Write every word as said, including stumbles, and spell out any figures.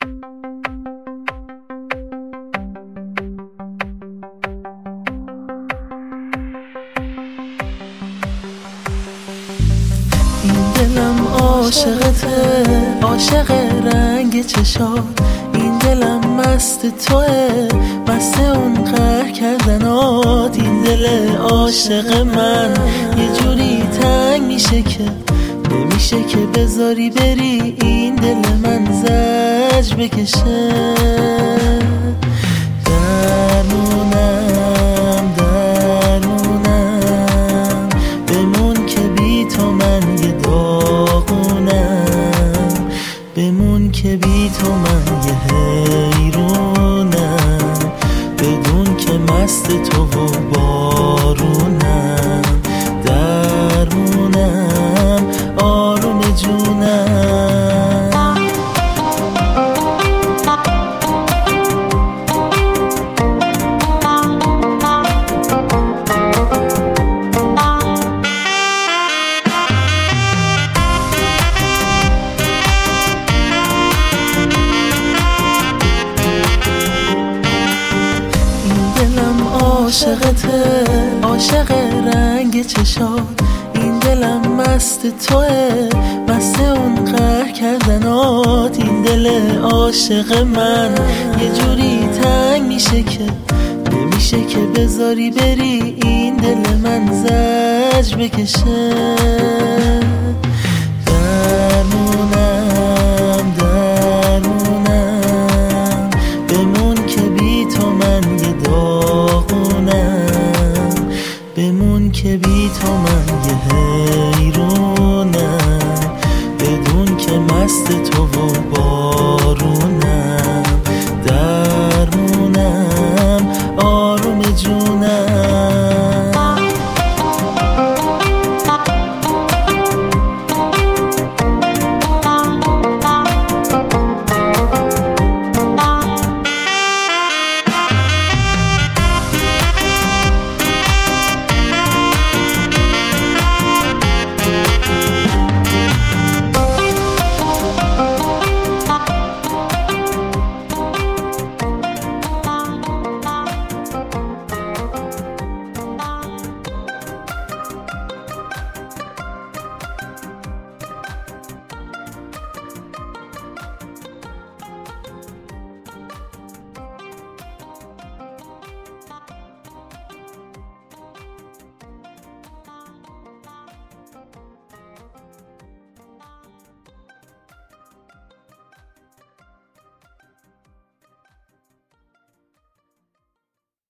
این دلم عاشقته، عاشق رنگ چشات. این دلم مست توه، مست اون قهر کردنات. این دل عاشق من یه جوری تنگ میشه که نمیشه که بذاری بری. این دل من زجر بکشه. درمونم درمونم بمون که بی تو من یه داغونم. بمون که بی تو من یه حیرونم. بدون که مست تو و بارونم. درمونم آروم جونم. عاشقته، عاشق رنگ چشات. این دلم مست توه، مست اون قهر کردنات. این دل عاشق من یه جوری تنگ میشه که نمیشه که بذاری بری. این دل من زجر بکشه. درمونم درمونم بمون که بی تو من یه داغونم. بمون که بی تو من یه حیرونم. بدون که مست تو و بارونم.